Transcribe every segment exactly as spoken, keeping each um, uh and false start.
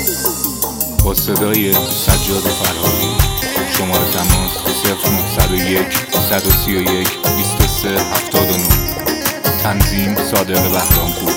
با صدای سجاد فرهادی. شماره تماس صفر نهصد و یک صد و سی و یک بیست و سه هفتاد و نه. تنظیم صادق بهرامپور.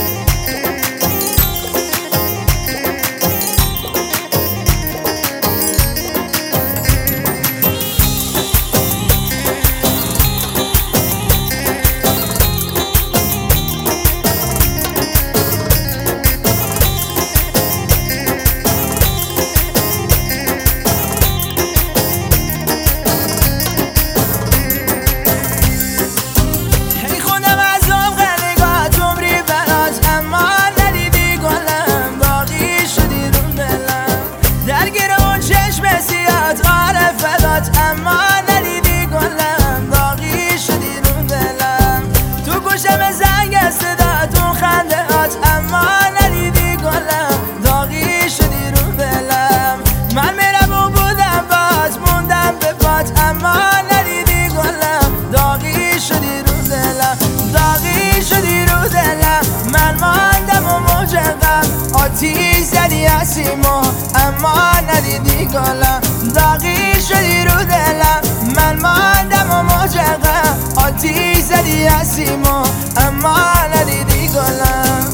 اما ندیدی گلم داغی شدی رو دلم، تو گوشم زنگ صداتون خندهات. اما ندیدی گلم داغی شدی رو دلم، من میرم بودم باز موندم به پات. اما ندیدی گلم داغی شدی رو دلم، داغی شدی رو دلم، من ماندم و موج غم آتیش زدی اسیمو. اما ندیدی گلم داغی شدی رو دلم، من ماندم و موج غم آتیش زدی اسیمو. اما ندیدی گلم.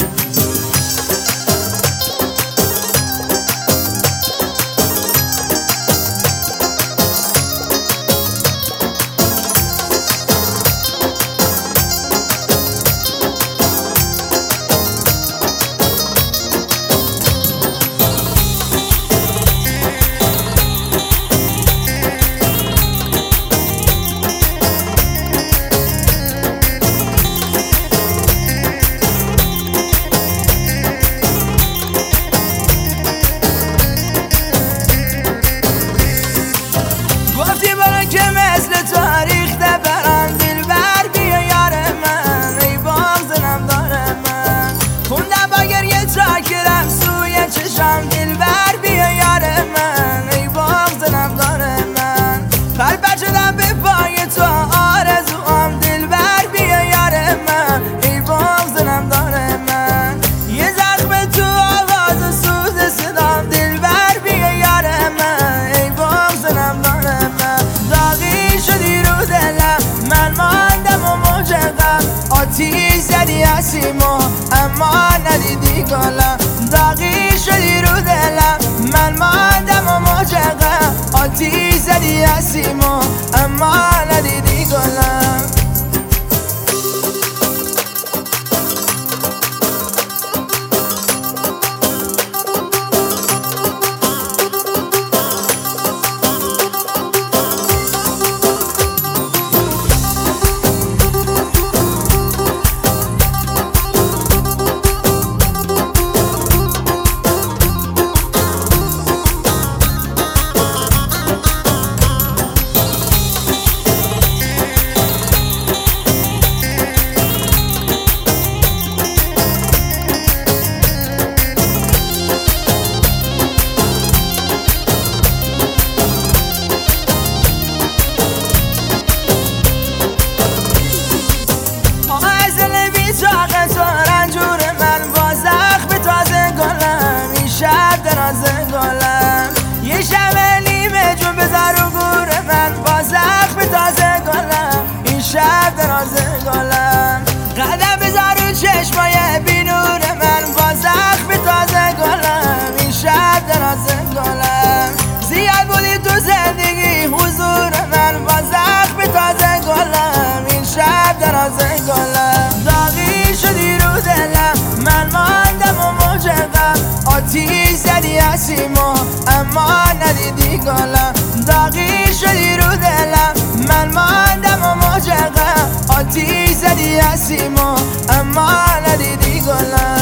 گفتی برو که مثل تاریخ برم دلبر بیا یار من، ای بغضنم داره من. خوندم با گریه تا کرم سوی چشم دلبر بیا یار من، ای بغضنم داره من. قلب شدم به پای تو آرزوام دلبر بیا یار من، ای بغضنم داره من. یه زخم تو آواز و سوز صدام دلبر بیا یار من، ای بغضنم داره من. داغی شدی رو دلم، من ماندم و موج غم آتیش زدی اسیمو. اما ندیدی گلم داغی شدی رو دلم، من ماندم و موج غم آتیش زدی اسیمو. اما ندیدی گلم. یه شب نیمه جون بذار رو گور من با زخم تازه گلم، این شب درازه گلم. قدم بذار رو چشمای بینور من با زخم تازه گلم، این شب درازه گلم. زیاد بودی تو زندگی حضور من با زخم تازه گلم، این شب درازه گلم. داغی شدی رو دلم، من ماندم و موج غم آتیش زدی اسیمو. اما ندیدی گلم داغی شدی رو دلم، من ماندم و موج غم آتیش زدی اسیمو. اما ندیدی گلم.